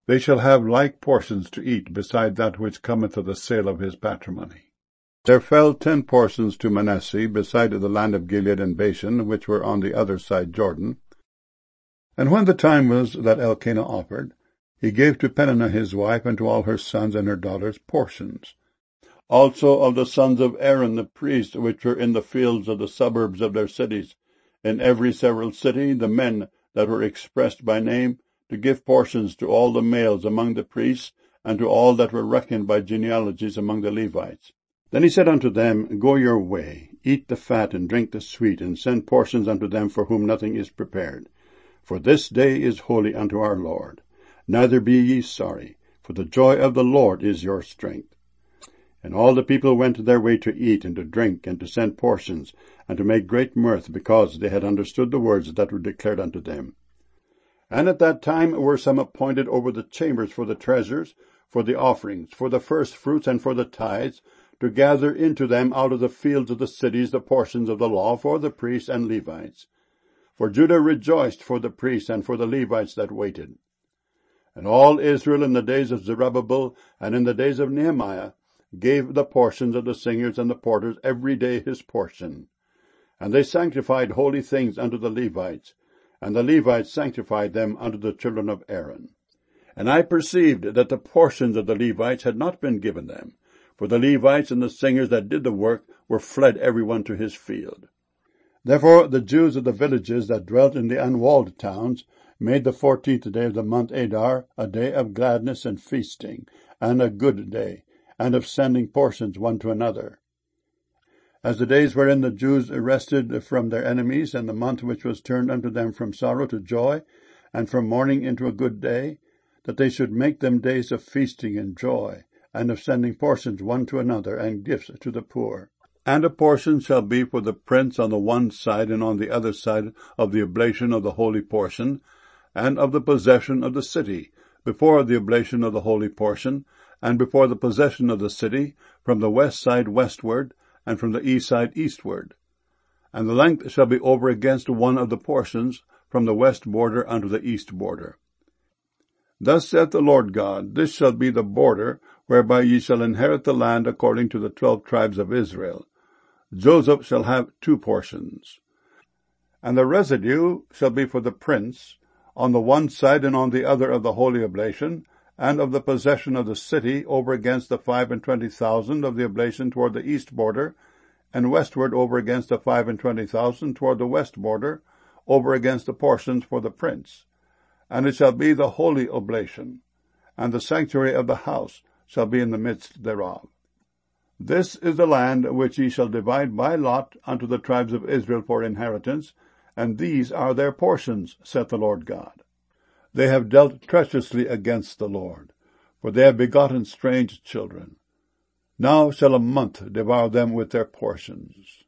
They shall have like portions to eat, beside that which cometh of the sale of his patrimony. There fell 10 portions to Manasseh, beside the land of Gilead and Bashan, which were on the other side Jordan. And when the time was that Elkanah offered, he gave to Peninnah his wife, and to all her sons and her daughters, portions. Also of the sons of Aaron the priest, which were in the fields of the suburbs of their cities, in every several city, the men that were expressed by name, to give portions to all the males among the priests, and to all that were reckoned by genealogies among the Levites. Then he said unto them, Go your way, eat the fat, and drink the sweet, and send portions unto them for whom nothing is prepared. For this day is holy unto our Lord. Neither be ye sorry, for the joy of the Lord is your strength. And all the people went their way to eat and to drink, and to send portions, and to make great mirth, because they had understood the words that were declared unto them. And at that time were some appointed over the chambers for the treasures, for the offerings, for the firstfruits, and for the tithes, to gather into them out of the fields of the cities the portions of the law for the priests and Levites. For Judah rejoiced for the priests and for the Levites that waited. And all Israel in the days of Zerubbabel and in the days of Nehemiah gave the portions of the singers and the porters every day his portion. And they sanctified holy things unto the Levites, and the Levites sanctified them unto the children of Aaron. And I perceived that the portions of the Levites had not been given them, for the Levites and the singers that did the work were fled every one to his field. Therefore the Jews of the villages that dwelt in the unwalled towns made the 14th day of the month Adar a day of gladness and feasting, and a good day, and of sending portions one to another. As the days wherein the Jews rested from their enemies, and the month which was turned unto them from sorrow to joy, and from mourning into a good day, that they should make them days of feasting and joy, and of sending portions one to another, and gifts to the poor. And a portion shall be for the prince on the one side and on the other side of the oblation of the holy portion, and of the possession of the city, before the oblation of the holy portion, and before the possession of the city, from the west side westward, and from the east side eastward. And the length shall be over against one of the portions, from the west border unto the east border. Thus saith the Lord God, This shall be the border, whereby ye shall inherit the land according to the 12 tribes of Israel. Joseph shall have 2 portions. And the residue shall be for the prince, on the one side and on the other of the holy oblation, and of the possession of the city over against the 25,000 of the oblation toward the east border, and westward over against the 25,000 toward the west border, over against the portions for the prince. And it shall be the holy oblation, and the sanctuary of the house shall be in the midst thereof. This is the land which ye shall divide by lot unto the tribes of Israel for inheritance, and these are their portions, saith the Lord God. They have dealt treacherously against the Lord, for they have begotten strange children. Now shall a month devour them with their portions.